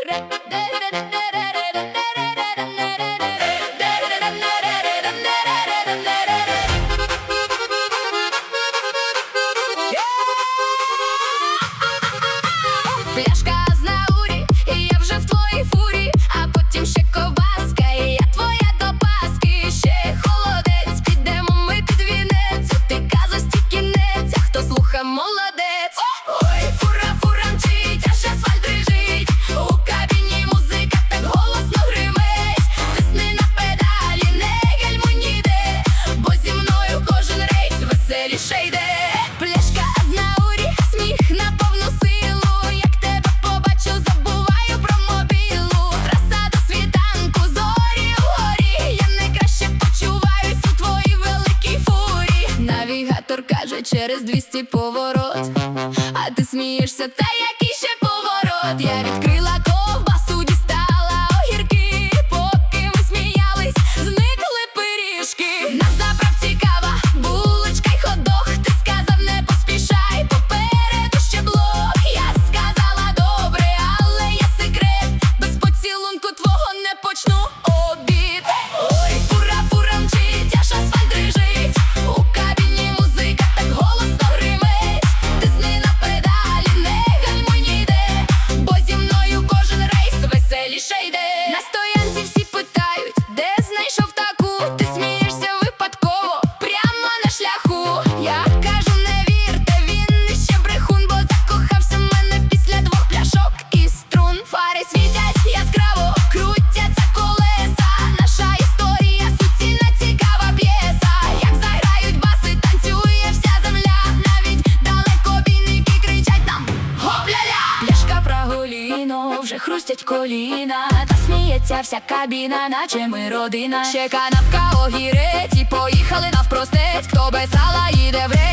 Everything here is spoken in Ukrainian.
Пляшка з наурі, і я вже в твоїй фурі, а потім ще ковбаска, і я твоя до паски. Ще холодець, підемо ми під вінець, ти казості кінець, а хто слуха молодець. Ой, фура, фура мчить, аж асфальт дрижить, у кабіні музика так голосно гримить. Тисни на педалі, не гальмуй ніде, бо зі мною кожен рейс веселіше йде. Пляшка з наурі, сміх на повну силу, як тебе побачу, забуваю про мобілу. Траса до світанку, зорі вгорі, я найкраще почуваюсь у твоїй великій фурі. Навігатор каже, через 200 поворот, а ти смієшся, та який ще поворот. Я відкрила ковбасу, дістала огірки, поки ми сміялись, зникли пиріжки. На заправці кава, булочка й хот-дог, ти сказав не поспішай, попереду ще блок. Я сказала добре, але є секрет, без поцілунку твого не почну обід. Ой, фура, фура мчить, аж асфальт дрижить, у кабіні музика так голосно гримить. Тисни на педалі, не гальмуй ніде, бо зі мною кожен рейс веселіше йде. На стоянці всі питають, де знайшов таку, ти смієшся випадково, прямо на шляху. Я кажу, не вірте, він іще брехун, бо закохався в мене після 2 пляшок і струн. Фари світять яскраво, крутяться колеса, наша історія суцільна цікава п'єса. Як заграють баси, танцює вся земля, навіть далекобійники кричать нам гоп-ля-ля. Пляшка Праголіно, вже хрустять коліна, та сміється вся кабіна, наче ми родина. Ще канапка, огірець, і поїхали навпростець, хто без сала їде в рейс.